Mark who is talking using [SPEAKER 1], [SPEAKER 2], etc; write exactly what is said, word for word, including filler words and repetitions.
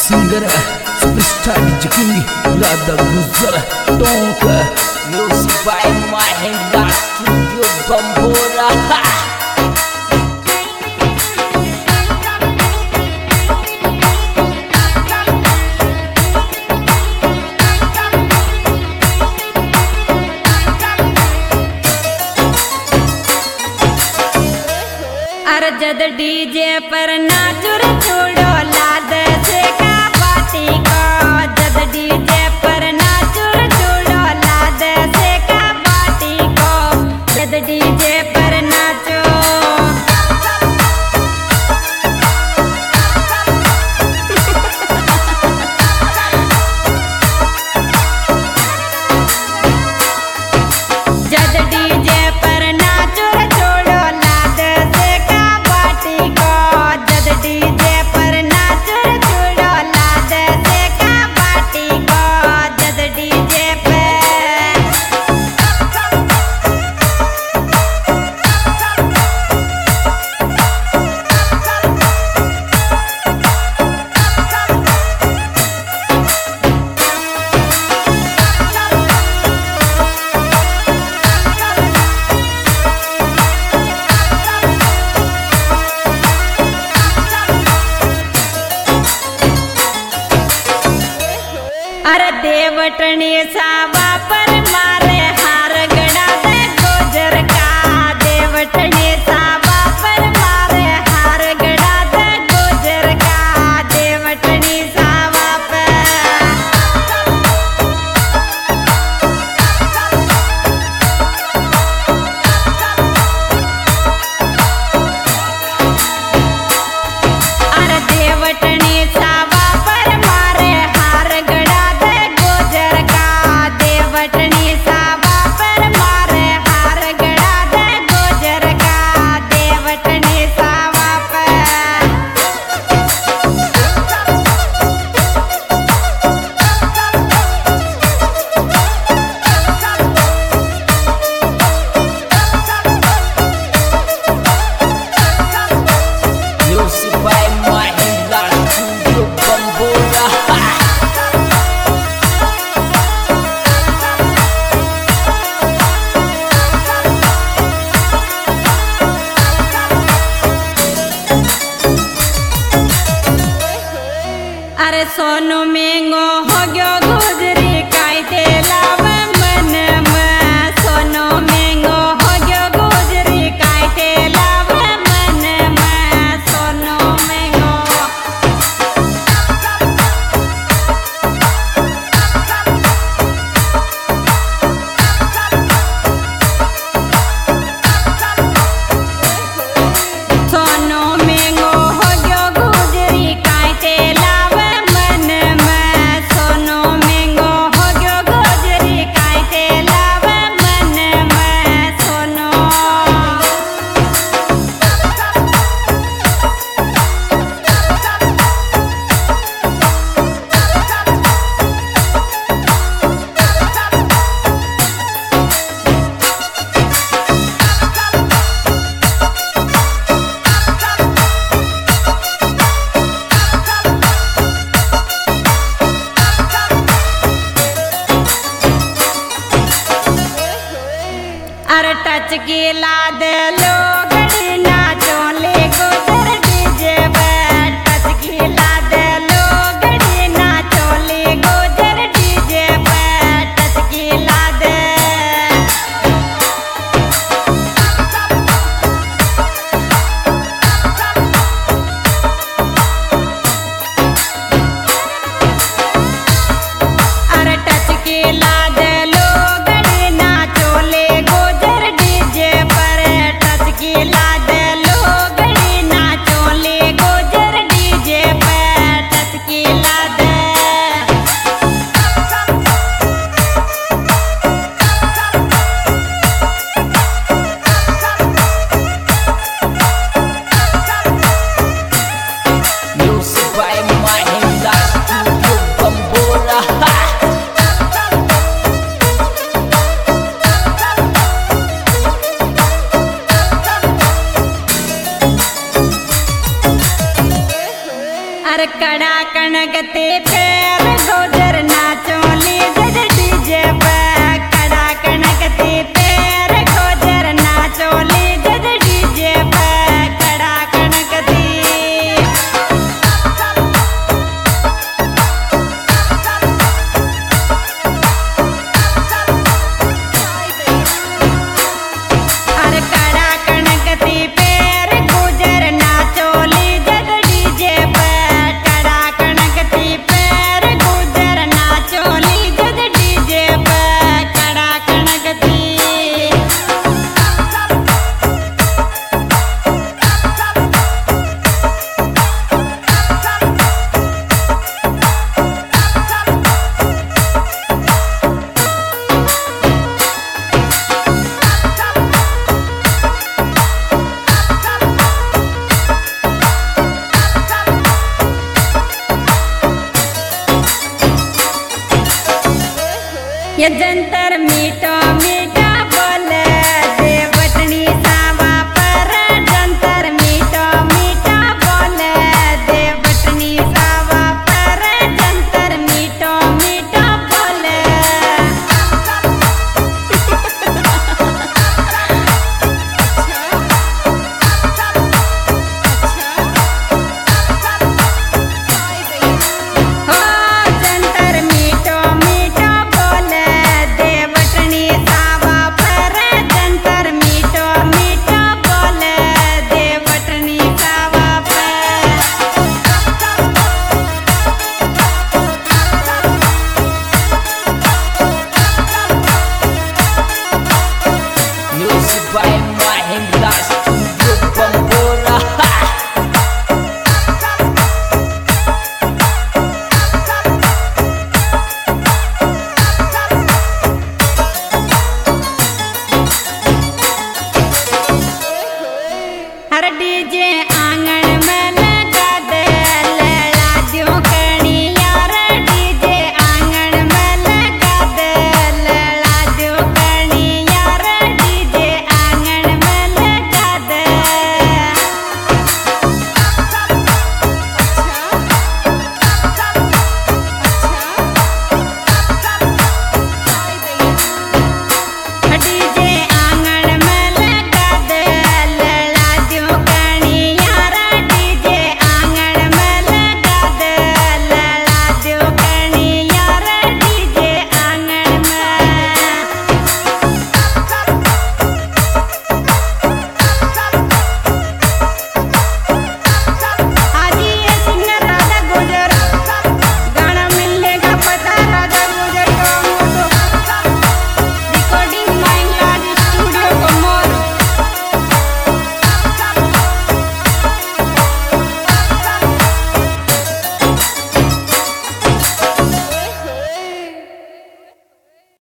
[SPEAKER 1] Singer superstar DJ king Radha Gujar Tonk
[SPEAKER 2] music by Mahendra studio Bambora.
[SPEAKER 3] अरे जद DJ पर नाचुर छोड़ो लाद से का पार्टी को, जद डीजे पर नाचुर छोड़ो लाद से का पार्टी को, जद डीजे पर नाचो जद डीजे पर नाचुर छोड़ो लाद से का पार्टी को, जद डीजे पर नाचुर छोड़ो लाद से का पार्टी को, जद डीजे पे अरे देवटने सावा पर मारे हार गड़ा दे गोजर का, देवटने सावा पर मारे हार गड़ा दे गोजर का, देवटने सावा पर अरे देवटने सावा पर मारे हार गड़ा दे गोजर का, देवटने सावा पर मारे हार गड़ा दे गोजर का, देवटने सावा पर
[SPEAKER 2] music by Mahendra studio Bambora.
[SPEAKER 3] अरे सोनू मेंगो हो गयो गुजरी कायदे लावे मन में, सोनू मेंगो हो गयो गुजरी कायदे लावे मन में, सोनू मेंगो सोनू मेंगो हो गयो गुजरी कायदे लावे मन में, सोनू मेंगो हो गयो गुजरी कायदे लावे मन में, सोनू अरे टच की लाद लो गड़ी नाचो ले गोजर डीजे पर, टच की लाद लो गड़ी नाचो ले गोजर डीजे पर, टच की लाद अरे टच की लाद लो गड़ी नाचो ले गोजर डीजे पर, अरे कड़ा कणगते पैर गोजर नाचोली जद डीजे पे कड़ा कणगते पैर गोजर नाचोली जद डीजे पे कड़ा कणगती अरे कड़ा कणगती पैर गोजर नाचोली जद डीजे पे कड़ा कणगती पैर गोजर नाचोली जद डीजे पे कड़ा कणगती ये जंतर मीटर